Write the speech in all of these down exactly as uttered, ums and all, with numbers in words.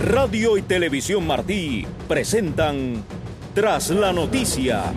Radio y Televisión Martí presentan Tras la Noticia.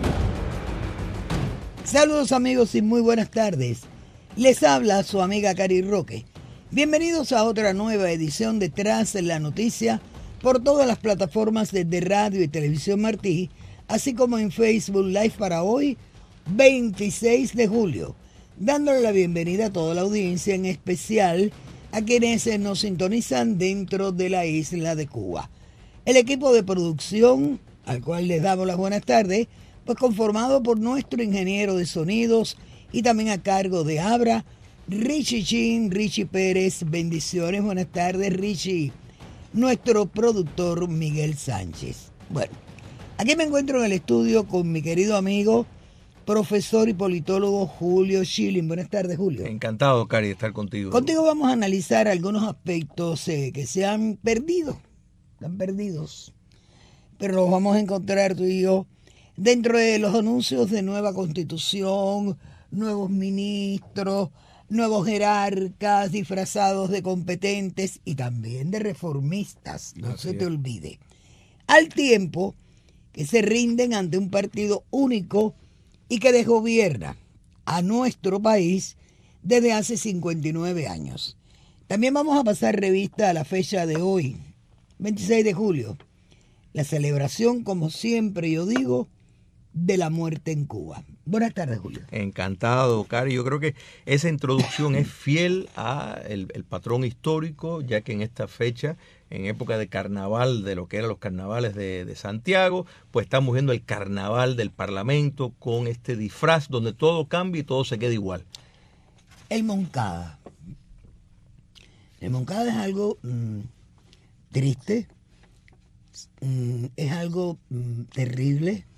Saludos amigos y muy buenas tardes. Les habla su amiga Cari Roque. Bienvenidos a otra nueva edición de Tras la Noticia por todas las plataformas de, de Radio y Televisión Martí, así como en Facebook Live para hoy, veintiséis de julio. Dándole la bienvenida a toda la audiencia, en especial a quienes nos sintonizan dentro de la isla de Cuba. El equipo de producción, al cual les damos las buenas tardes, pues conformado por nuestro ingeniero de sonidos y también a cargo de Abra, Richie Chin, Richie Pérez. Bendiciones, buenas tardes, Richie. Nuestro productor Miguel Sánchez. Bueno, aquí me encuentro en el estudio con mi querido amigo, profesor y politólogo Julio Schilling. Buenas tardes, Julio. Encantado, Cari, de estar contigo. Contigo vamos a analizar algunos aspectos eh, que se han perdido, están perdidos, pero los vamos a encontrar tú y yo dentro de los anuncios de nueva constitución, nuevos ministros, nuevos jerarcas disfrazados de competentes y también de reformistas, no Así se te es. olvide. Al tiempo que se rinden ante un partido único y que desgobierna a nuestro país desde hace cincuenta y nueve años. También vamos a pasar revista a la fecha de hoy, veintiséis de julio, la celebración, como siempre yo digo, de la muerte en Cuba. Buenas tardes, Julio. Encantado, Cari. Yo creo que esa introducción es fiel a el, el patrón histórico, ya que en esta fecha, en época de carnaval, de lo que eran los carnavales de, de Santiago, pues estamos viendo el carnaval del Parlamento con este disfraz donde todo cambia y todo se queda igual. El Moncada. El Moncada es algo mmm, triste, mmm, es algo mmm, terrible.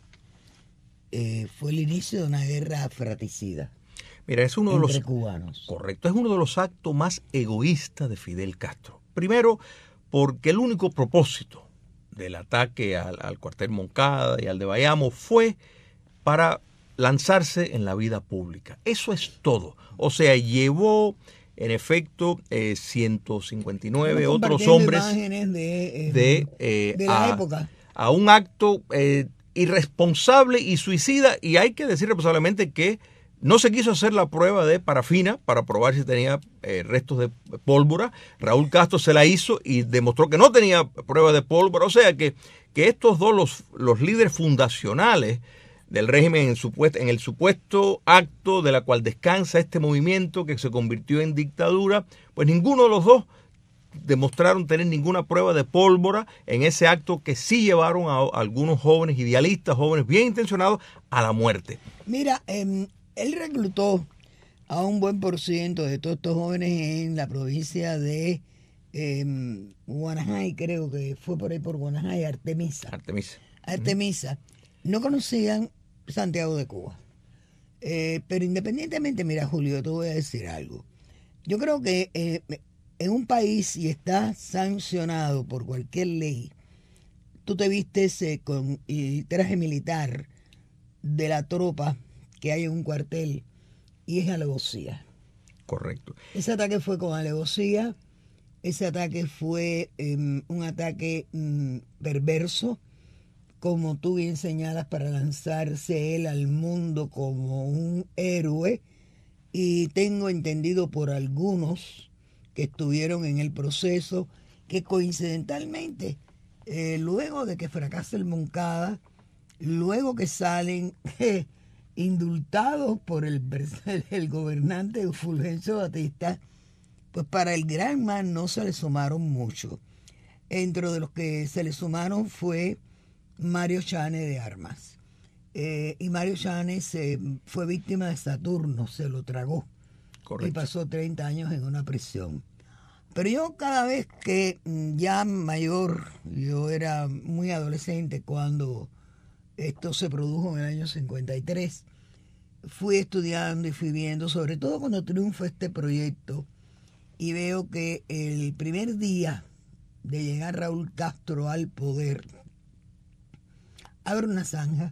Eh, fue el inicio de una guerra fratricida. Mira, es uno de los cubanos. Correcto, es uno de los actos más egoístas de Fidel Castro. Primero, porque el único propósito del ataque al, al cuartel Moncada y al de Bayamo fue para lanzarse en la vida pública. Eso es todo. O sea, llevó en efecto eh, ciento cincuenta y nueve otros hombres de, eh, de, eh, de la a, época a un acto eh, irresponsable y suicida, y hay que decir responsablemente que no se quiso hacer la prueba de parafina para probar si tenía eh, restos de pólvora. Raúl Castro se la hizo y demostró que no tenía prueba de pólvora. O sea que, que estos dos, los, los líderes fundacionales del régimen en, supuesto, en el supuesto acto de la cual descansa este movimiento que se convirtió en dictadura, pues ninguno de los dos demostraron tener ninguna prueba de pólvora en ese acto que sí llevaron a, a algunos jóvenes idealistas, jóvenes bien intencionados, a la muerte. Mira, eh, él reclutó a un buen por ciento de todos estos jóvenes en la provincia de eh, Guanajay, creo que fue por ahí por Guanajay, Artemisa. Artemisa. Artemisa. No conocían Santiago de Cuba. Eh, pero independientemente, mira, Julio, te voy a decir algo. Yo creo que eh, en un país, y está sancionado por cualquier ley, tú te vistes eh, con el traje militar de la tropa que hay en un cuartel y es alevosía. Correcto. Ese ataque fue con alevosía, ese ataque fue eh, un ataque mm, perverso, como tú bien señalas, para lanzarse él al mundo como un héroe, y tengo entendido por algunos que estuvieron en el proceso que coincidentalmente, eh, luego de que fracasa el Moncada, luego que salen eh, indultados por el, el gobernante Fulgencio Batista, pues para el Granma no se le sumaron mucho. Entre de los que se le sumaron fue Mario Chane de Armas. Eh, y Mario Chane se, fue víctima de Saturno, se lo tragó. Correcto. Y pasó treinta años en una prisión. Pero yo cada vez que ya mayor, yo era muy adolescente cuando esto se produjo en el año cincuenta y tres, fui estudiando y fui viendo, sobre todo cuando triunfa este proyecto, y veo que el primer día de llegar Raúl Castro al poder, abre una zanja,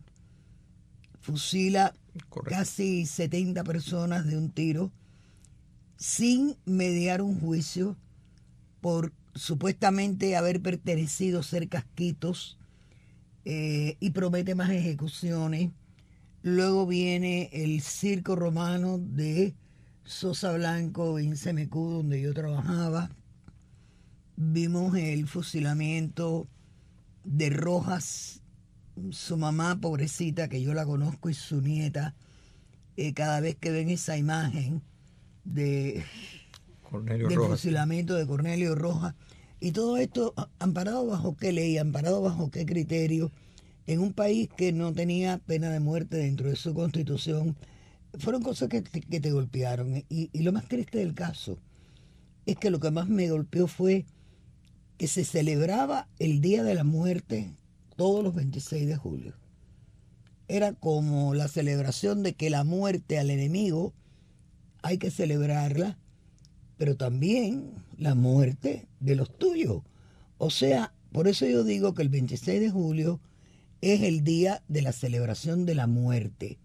fusila Correcto. casi setenta personas de un tiro, sin mediar un juicio, por supuestamente haber pertenecido a ser casquitos, eh, y promete más ejecuciones. Luego viene el circo romano de Sosa Blanco en Semecú, donde yo trabajaba. Vimos el fusilamiento de Rojas, su mamá pobrecita, que yo la conozco, y su nieta. Eh, cada vez que ven esa imagen de, Cornelio del Rojas. fusilamiento de Cornelio Rojas, y todo esto amparado bajo qué ley, amparado bajo qué criterio, en un país que no tenía pena de muerte dentro de su constitución. Fueron cosas que, que te golpearon. Y, y lo más triste del caso es que lo que más me golpeó fue que se celebraba el Día de la Muerte todos los veintiséis de julio. Era como la celebración de que la muerte al enemigo hay que celebrarla, pero también la muerte de los tuyos. O sea, por eso yo digo que el veintiséis de julio es el día de la celebración de la muerte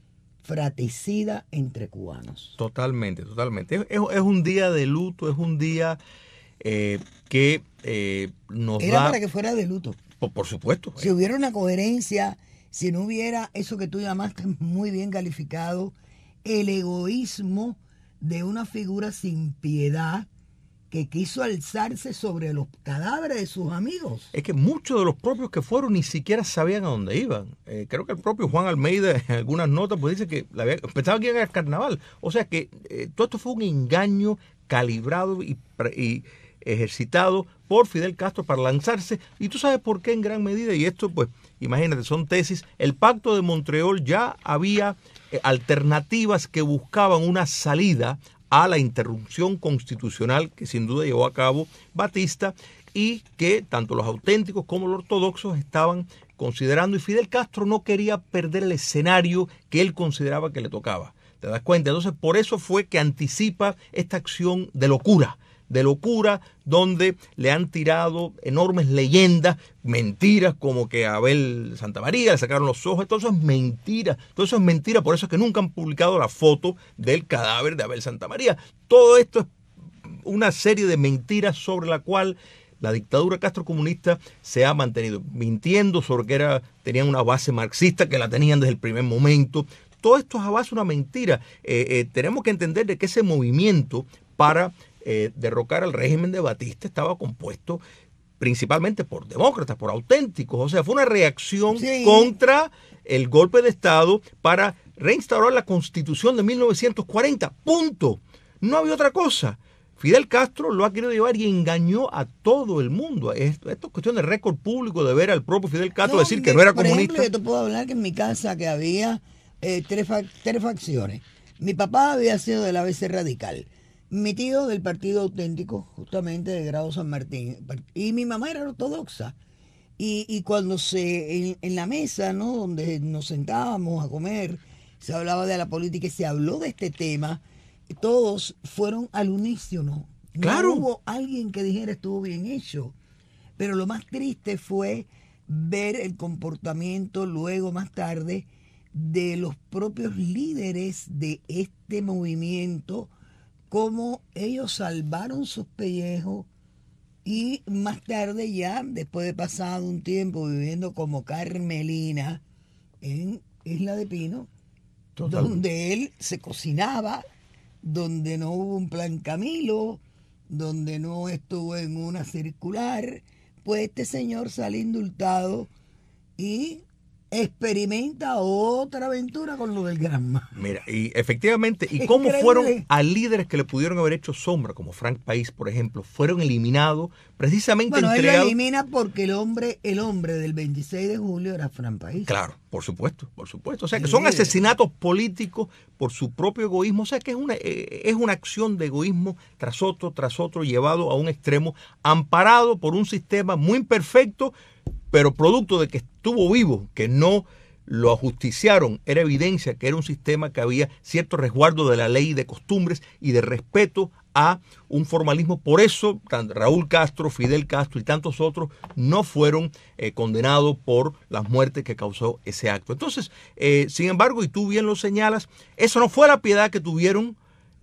fratricida entre cubanos. Totalmente, totalmente. Es, es un día de luto, es un día eh, que eh, nos Era da... para que fuera de luto. Por, por supuesto. Si hubiera una coherencia, si no hubiera eso que tú llamaste muy bien calificado, el egoísmo de una figura sin piedad que quiso alzarse sobre los cadáveres de sus amigos. Es que muchos de los propios que fueron ni siquiera sabían a dónde iban. Eh, creo que el propio Juan Almeida en algunas notas pues dice que la había, pensaba que iban al carnaval. O sea que eh, todo esto fue un engaño calibrado y, y ejercitado por Fidel Castro para lanzarse. Y tú sabes por qué en gran medida, y esto pues imagínate, son tesis. El Pacto de Montreal ya había eh, alternativas que buscaban una salida a la interrupción constitucional que sin duda llevó a cabo Batista y que tanto los auténticos como los ortodoxos estaban considerando, y Fidel Castro no quería perder el escenario que él consideraba que le tocaba. ¿Te das cuenta? Entonces por eso fue que anticipa esta acción de locura, de locura donde le han tirado enormes leyendas, mentiras como que a Abel Santamaría le sacaron los ojos. Todo eso es mentira, todo eso es mentira, por eso es que nunca han publicado la foto del cadáver de Abel Santamaría. Todo esto es una serie de mentiras sobre la cual la dictadura castrocomunista se ha mantenido, mintiendo sobre que era, tenían una base marxista, que la tenían desde el primer momento. Todo esto es a base de una mentira. Eh, eh, tenemos que entender de que ese movimiento para Eh, derrocar al régimen de Batista estaba compuesto principalmente por demócratas, por auténticos. O sea, fue una reacción sí. contra el golpe de Estado para reinstaurar la Constitución de mil novecientos cuarenta. Punto. No había otra cosa. Fidel Castro lo ha querido llevar y engañó a todo el mundo. Esto, esto es cuestión de récord público, de ver al propio Fidel Castro no, decir que, que no era por comunista. Ejemplo, yo te puedo hablar que en mi casa que había eh, tres, fa- tres facciones. Mi papá había sido del A B C radical. Mi tío del Partido Auténtico, justamente de Grado San Martín, y mi mamá era ortodoxa. Y, y cuando se, en, en la mesa, ¿no?, donde nos sentábamos a comer, se hablaba de la política y se habló de este tema, todos fueron al unísono. Claro. No hubo alguien que dijera estuvo bien hecho. Pero lo más triste fue ver el comportamiento luego, más tarde, de los propios líderes de este movimiento, cómo ellos salvaron sus pellejos y más tarde ya, después de pasado un tiempo viviendo como Carmelina en Isla de Pino, Total. donde él se cocinaba, donde no hubo un plan Camilo, donde no estuvo en una circular, pues este señor sale indultado y experimenta otra aventura con lo del Granma. Mira, y efectivamente, y cómo Increíble. fueron a líderes que le pudieron haber hecho sombra, como Frank País, por ejemplo, fueron eliminados, precisamente bueno, entregados. Él lo elimina porque el hombre, el hombre del veintiséis de julio era Frank País. Claro, por supuesto, por supuesto. O sea, que son asesinatos políticos por su propio egoísmo. O sea, que es una, es una acción de egoísmo tras otro, tras otro, llevado a un extremo, amparado por un sistema muy imperfecto, pero producto de que estuvo vivo, que no lo ajusticiaron, era evidencia que era un sistema que había cierto resguardo de la ley, de costumbres y de respeto a un formalismo. Por eso Raúl Castro, Fidel Castro y tantos otros no fueron eh, condenados por las muertes que causó ese acto. Entonces, eh, sin embargo, y tú bien lo señalas, eso no fue la piedad que tuvieron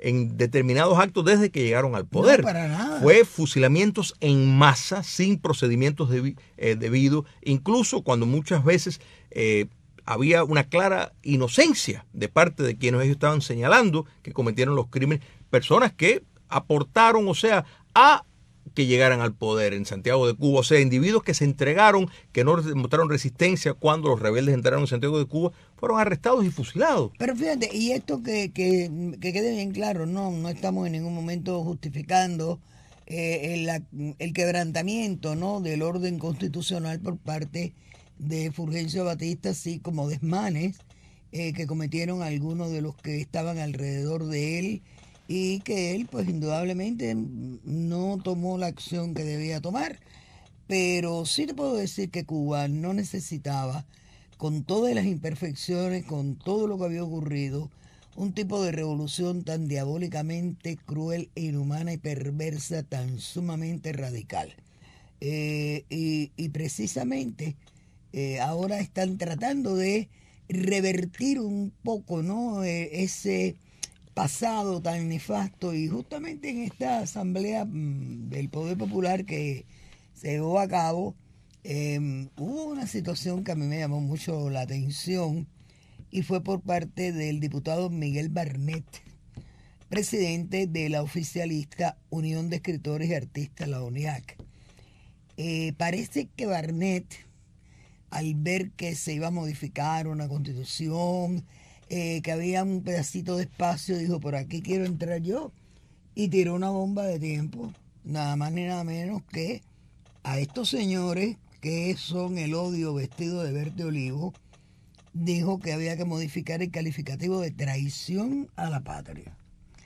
en determinados actos desde que llegaron al poder. No, para nada. Fue fusilamientos en masa, sin procedimientos debi- eh, debidos, incluso cuando muchas veces eh, había una clara inocencia de parte de quienes ellos estaban señalando que cometieron los crímenes, personas que aportaron, o sea, a que llegaran al poder en Santiago de Cuba, o sea, individuos que se entregaron, que no mostraron resistencia cuando los rebeldes entraron en Santiago de Cuba, fueron arrestados y fusilados. Pero fíjate, y esto que, que, que quede bien claro, no, no estamos en ningún momento justificando eh, el, el quebrantamiento, ¿no?, del orden constitucional por parte de Fulgencio Batista, así como desmanes eh, que cometieron algunos de los que estaban alrededor de él, y que él pues indudablemente no tomó la acción que debía tomar. Pero sí te puedo decir que Cuba no necesitaba, con todas las imperfecciones, con todo lo que había ocurrido, un tipo de revolución tan diabólicamente cruel e inhumana y perversa, tan sumamente radical. Eh, y, y precisamente eh, ahora están tratando de revertir un poco, ¿no?, eh, ese pasado tan nefasto, y justamente en esta asamblea mmm, del Poder Popular que se llevó a cabo eh, hubo una situación que a mí me llamó mucho la atención, y fue por parte del diputado Miguel Barnett, presidente de la oficialista Unión de Escritores y Artistas, la UNIAC. Eh, parece que Barnett, al ver que se iba a modificar una constitución, Eh, que había un pedacito de espacio, dijo, por aquí quiero entrar yo, y tiró una bomba de tiempo, nada más ni nada menos que a estos señores que son el odio vestido de verde olivo. Dijo que había que modificar el calificativo de traición a la patria,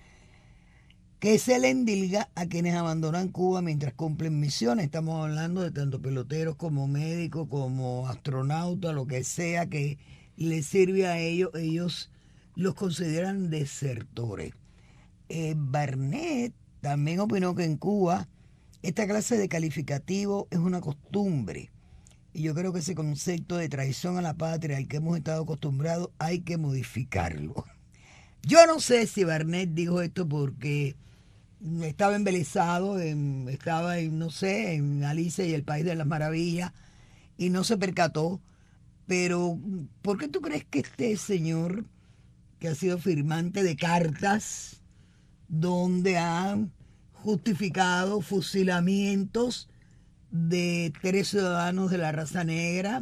que se le endilga a quienes abandonan Cuba mientras cumplen misiones. Estamos hablando de tanto peloteros como médicos, como astronautas, lo que sea que les sirve a ellos, ellos los consideran desertores. Eh, Barnett también opinó que en Cuba esta clase de calificativo es una costumbre, y yo creo que ese concepto de traición a la patria al que hemos estado acostumbrados hay que modificarlo. Yo no sé si Barnett dijo esto porque estaba embelesado, en, estaba en, no sé, en Alicia y el País de las Maravillas, y no se percató. Pero, ¿por qué tú crees que este señor, que ha sido firmante de cartas donde han justificado fusilamientos de tres ciudadanos de la raza negra,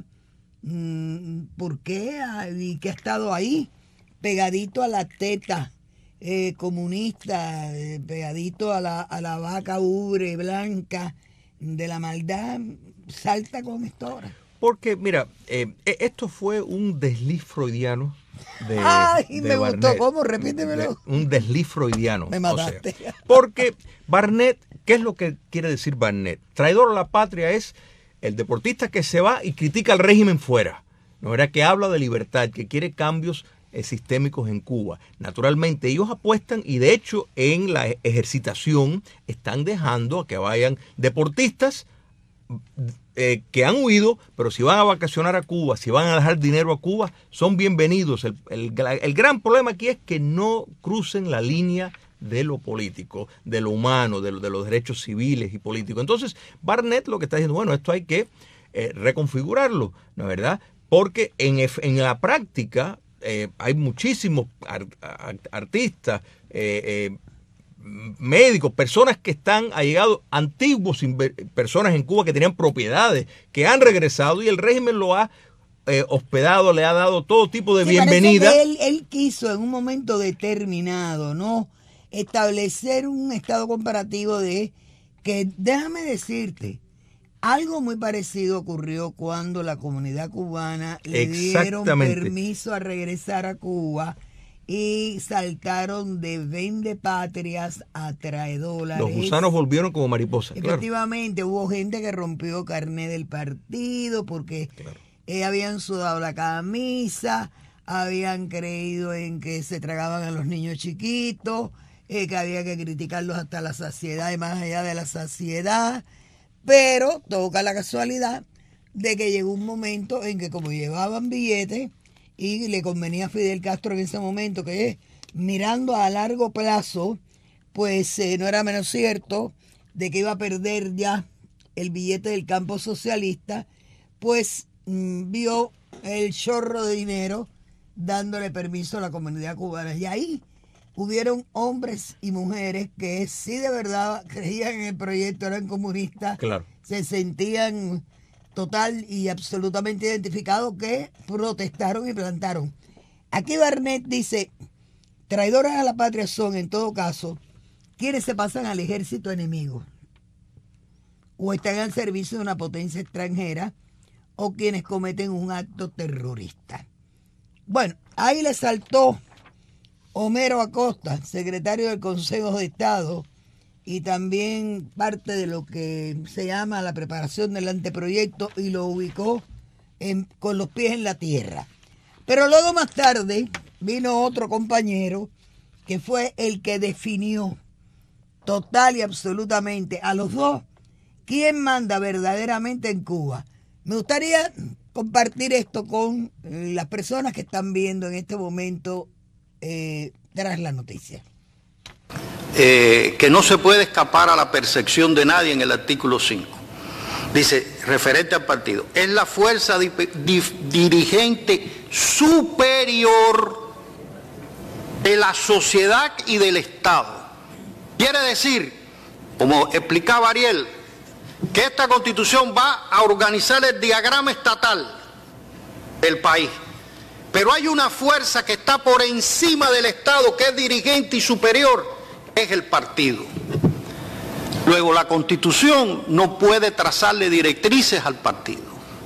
¿por qué? Y que ha estado ahí, pegadito a la teta eh, comunista, eh, pegadito a la, a la vaca ubre blanca de la maldad, salta con esta hora? Porque, mira, eh, esto fue un desliz freudiano de Ay, de me Barnett. gustó. ¿Cómo? Repítemelo. De, un desliz freudiano. Me mataste. O sea, porque Barnett, ¿qué es lo que quiere decir Barnett? Traidor a la patria es el deportista que se va y critica al régimen fuera, ¿no? Era que habla de libertad, que quiere cambios eh, sistémicos en Cuba. Naturalmente, ellos apuestan, y de hecho en la ejercitación están dejando a que vayan deportistas Eh, que han huido, pero si van a vacacionar a Cuba, si van a dejar dinero a Cuba, son bienvenidos. El, el, el gran problema aquí es que no crucen la línea de lo político, de lo humano, de, de los derechos civiles y políticos. Entonces, Barnett lo que está diciendo, bueno, esto hay que eh, reconfigurarlo, ¿no es verdad? Porque en, en la práctica eh, hay muchísimos art, art, artistas, eh, eh, médicos, personas que están allegados, antiguos personas en Cuba que tenían propiedades, que han regresado, y el régimen lo ha eh, hospedado, le ha dado todo tipo de sí, bienvenida. Que él, él quiso en un momento determinado, ¿no?, establecer un estado comparativo de que, déjame decirte, algo muy parecido ocurrió cuando la comunidad cubana le dieron permiso a regresar a Cuba y saltaron de vendepatrias a traedólares. Los gusanos volvieron como mariposas. Efectivamente, claro. Hubo gente que rompió carné del partido porque claro. eh, habían sudado la camisa, habían creído en que se tragaban a los niños chiquitos, eh, que había que criticarlos hasta la saciedad y más allá de la saciedad. Pero toca la casualidad de que llegó un momento en que, como llevaban billetes, y le convenía a Fidel Castro en ese momento, que mirando a largo plazo, pues eh, no era menos cierto de que iba a perder ya el billete del campo socialista, pues mmm, vio el chorro de dinero dándole permiso a la comunidad cubana. Y ahí hubieron hombres y mujeres que sí de verdad creían en el proyecto, eran comunistas, claro, se sentían total y absolutamente identificados, que protestaron y plantaron. Aquí Barnett dice, traidores a la patria son, en todo caso, quienes se pasan al ejército enemigo o están al servicio de una potencia extranjera o quienes cometen un acto terrorista. Bueno, ahí le saltó Homero Acosta, secretario del Consejo de Estado, y también parte de lo que se llama la preparación del anteproyecto, y lo ubicó en, con los pies en la tierra. Pero luego más tarde vino otro compañero que fue el que definió total y absolutamente a los dos quién manda verdaderamente en Cuba. Me gustaría compartir esto con las personas que están viendo en este momento eh, Tras la Noticia. Eh, que no se puede escapar a la percepción de nadie en el artículo cinco. Dice, referente al partido, es la fuerza di, di, dirigente superior de la sociedad y del Estado. Quiere decir, como explicaba Ariel, que esta Constitución va a organizar el diagrama estatal del país. Pero hay una fuerza que está por encima del Estado, que es dirigente y superior, es el partido. Luego, la Constitución no puede trazarle directrices al partido.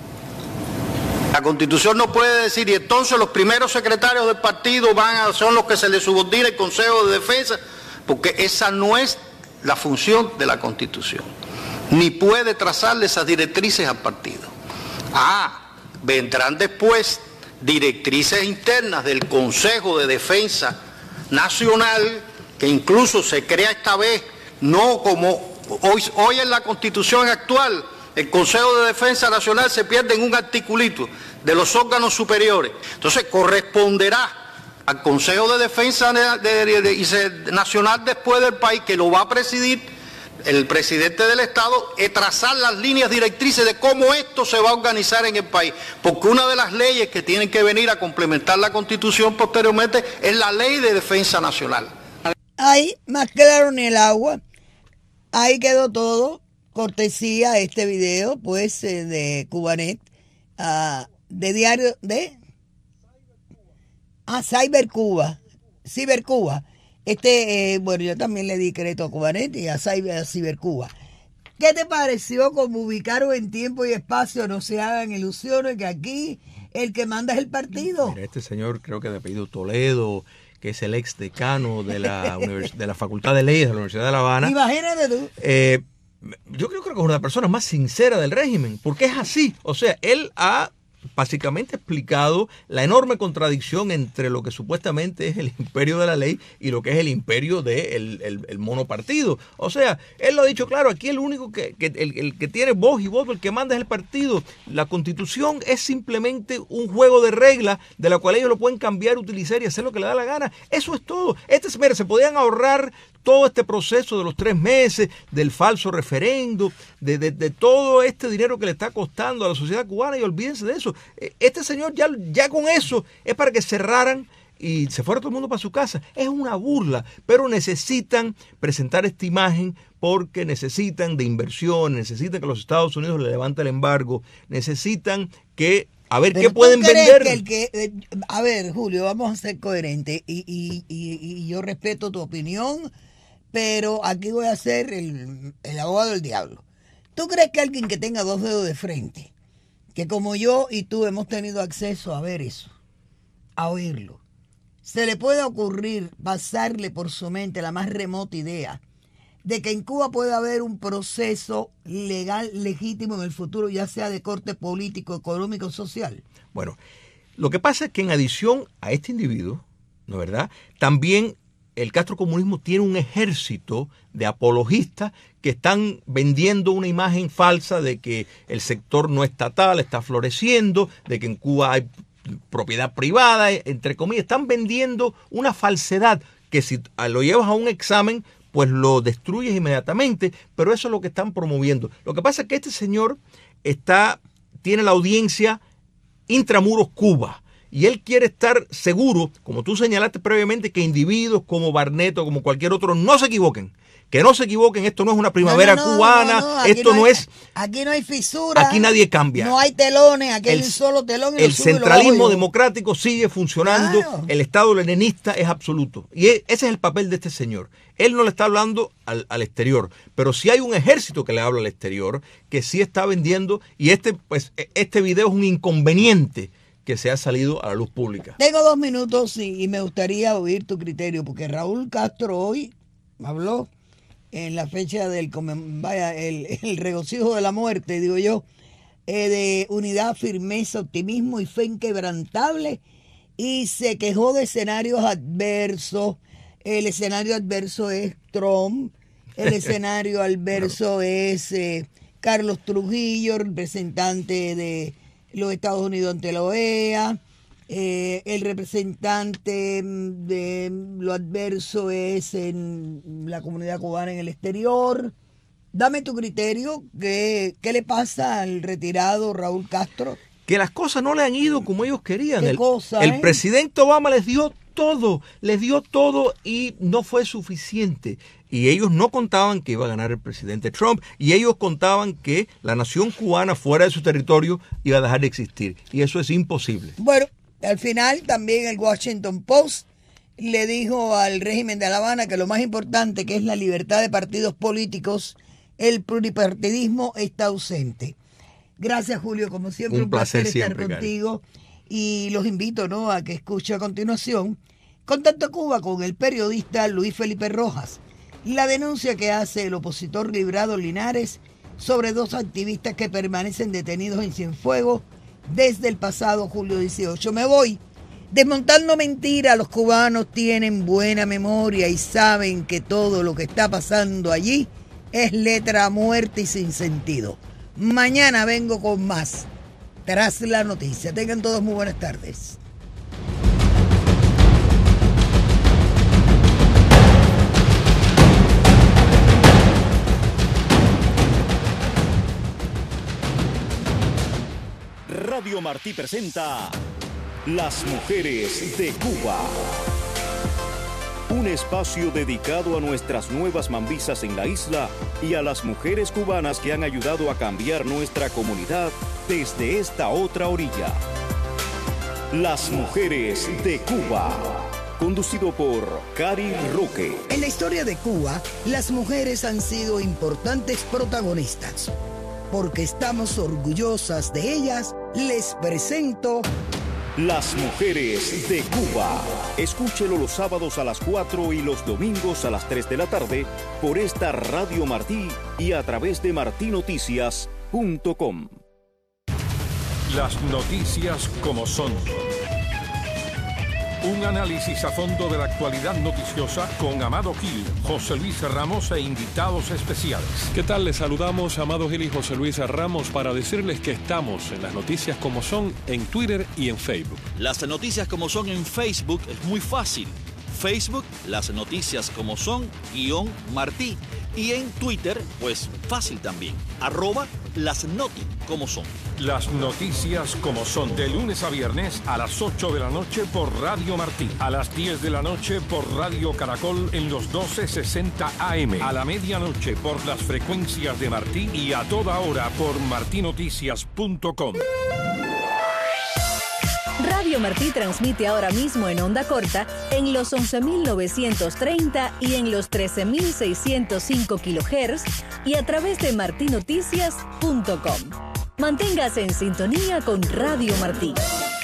La Constitución no puede decir, y entonces los primeros secretarios del partido van a, son los que se les subordina el Consejo de Defensa, porque esa no es la función de la Constitución. Ni puede trazarle esas directrices al partido. Ah, vendrán después directrices internas del Consejo de Defensa Nacional, que incluso se crea esta vez, no como hoy, hoy en la Constitución actual, el Consejo de Defensa Nacional se pierde en un articulito de los órganos superiores. Entonces corresponderá al Consejo de Defensa de, de, de, de, Nacional después del país, que lo va a presidir el presidente del Estado, es trazar las líneas directrices de cómo esto se va a organizar en el país. Porque una de las leyes que tienen que venir a complementar la Constitución posteriormente es la Ley de Defensa Nacional. Ahí, más claro ni el agua, ahí quedó todo, cortesía este video, pues, eh, de Cubanet, uh, de diario de... Ah, Cyber Cuba, Cyber Cuba. Este, eh, bueno, yo también le di crédito a Cubanet y a Cyber, a Cyber Cuba. ¿Qué te pareció como ubicaron en tiempo y espacio? No se hagan ilusiones que aquí el que manda es el partido. Mira, este señor, creo que de apellido Toledo, que es el ex decano de la, univers- de la Facultad de Leyes de la Universidad de La Habana. Imagínate tú. Eh, yo creo, creo que es una de las personas más sinceras del régimen, porque es así. O sea, él ha básicamente explicado la enorme contradicción entre lo que supuestamente es el imperio de la ley y lo que es el imperio del de el, el monopartido. O sea, él lo ha dicho claro, aquí el único que, que el, el que tiene voz y voto, el que manda es el partido. La Constitución es simplemente un juego de reglas de la cual ellos lo pueden cambiar, utilizar y hacer lo que le da la gana. Eso es todo. Este, mira, se podían ahorrar todo este proceso de los tres meses, del falso referendo, de, de, de todo este dinero que le está costando a la sociedad cubana, y olvídense de eso. Este señor ya, ya con eso es para que cerraran y se fuera todo el mundo para su casa. Es una burla, pero necesitan presentar esta imagen porque necesitan de inversión, necesitan que los Estados Unidos le levanten el embargo, necesitan que a ver, pero ¿qué pueden vender? Que el que, eh, a ver, Julio, vamos a ser coherentes y, y, y, y yo respeto tu opinión, pero aquí voy a ser el, el abogado del diablo. ¿Tú crees que alguien que tenga dos dedos de frente, que como yo y tú hemos tenido acceso a ver eso, a oírlo, se le puede ocurrir pasarle por su mente la más remota idea de que en Cuba puede haber un proceso legal legítimo en el futuro, ya sea de corte político, económico, social? Bueno, lo que pasa es que en adición a este individuo, ¿no es verdad?, también el castrocomunismo tiene un ejército de apologistas que están vendiendo una imagen falsa de que el sector no estatal está floreciendo, de que en Cuba hay propiedad privada, entre comillas. Están vendiendo una falsedad que si lo llevas a un examen, pues lo destruyes inmediatamente, pero eso es lo que están promoviendo. Lo que pasa es que este señor está, tiene la audiencia intramuros Cuba, y él quiere estar seguro, como tú señalaste previamente, que individuos como Barneto, como cualquier otro, no se equivoquen. Que no se equivoquen, esto no es una primavera no, no, no, cubana, no, no, esto no, hay, es... Aquí no hay fisura. Aquí nadie cambia. No hay telones, aquí el, hay un solo telón. Y el centralismo lo democrático sigue funcionando, claro. El Estado leninista es absoluto. Y ese es el papel de este señor. Él no le está hablando al, al exterior, pero sí hay un ejército que le habla al exterior, que sí está vendiendo, y este, pues, este video es un inconveniente que se ha salido a la luz pública. Tengo dos minutos y, y me gustaría oír tu criterio, porque Raúl Castro hoy habló en la fecha del vaya el, el regocijo de la muerte, digo yo, eh, de unidad, firmeza, optimismo y fe inquebrantable, y se quejó de escenarios adversos. El escenario adverso es Trump, el escenario adverso claro. es eh, Carlos Trujillo, representante de los Estados Unidos ante la O E A. Eh, el representante de lo adverso es en la comunidad cubana en el exterior. Dame tu criterio. ¿Qué, qué le pasa al retirado Raúl Castro? Que las cosas no le han ido como ellos querían. ¿Qué el, cosa, el eh? presidente Obama les dio todo, les dio todo y no fue suficiente. Y ellos no contaban que iba a ganar el presidente Trump, y ellos contaban que la nación cubana fuera de su territorio iba a dejar de existir. Y eso es imposible. Bueno, al final también el Washington Post le dijo al régimen de La Habana que lo más importante, que es la libertad de partidos políticos, el pluripartidismo está ausente. Gracias, Julio, como siempre, un, un placer, placer estar siempre, contigo. Cari. Y los invito, ¿no?, a que escuche a continuación Contacto Cuba con el periodista Luis Felipe Rojas, la denuncia que hace el opositor Librado Linares sobre dos activistas que permanecen detenidos en Cienfuegos desde el pasado julio dieciocho. Me voy desmontando mentiras. Los cubanos tienen buena memoria y saben que todo lo que está pasando allí es letra muerta y sin sentido. Mañana vengo con más Tras la Noticia. Tengan todos muy buenas tardes. Radio Martí presenta Las Mujeres de Cuba. Un espacio dedicado a nuestras nuevas mambisas en la isla y a las mujeres cubanas que han ayudado a cambiar nuestra comunidad desde esta otra orilla. Las Mujeres de Cuba. Conducido por Cari Roque. En la historia de Cuba, las mujeres han sido importantes protagonistas. Porque estamos orgullosas de ellas, les presento Las Mujeres de Cuba. Escúchelo los sábados a las cuatro y los domingos a las tres de la tarde por esta Radio Martí y a través de martí noticias punto com. Las noticias como son. Un análisis a fondo de la actualidad noticiosa con Amado Gil, José Luis Ramos e invitados especiales. ¿Qué tal? Les saludamos Amado Gil y José Luis Ramos para decirles que estamos en las noticias como son en Twitter y en Facebook. Las noticias como son en Facebook es muy fácil. Facebook, las noticias como son, guión Martí. Y en Twitter, pues fácil también, arroba las noti como son. Las noticias como son, de lunes a viernes a las ocho de la noche por Radio Martí, a las diez de la noche por Radio Caracol en los doce sesenta A M, a la medianoche por las frecuencias de Martí y a toda hora por martí noticias punto com. Radio Martí transmite ahora mismo en onda corta en los once mil novecientos treinta y en los trece mil seiscientos cinco kilohertz y a través de martí noticias punto com. Manténgase en sintonía con Radio Martí.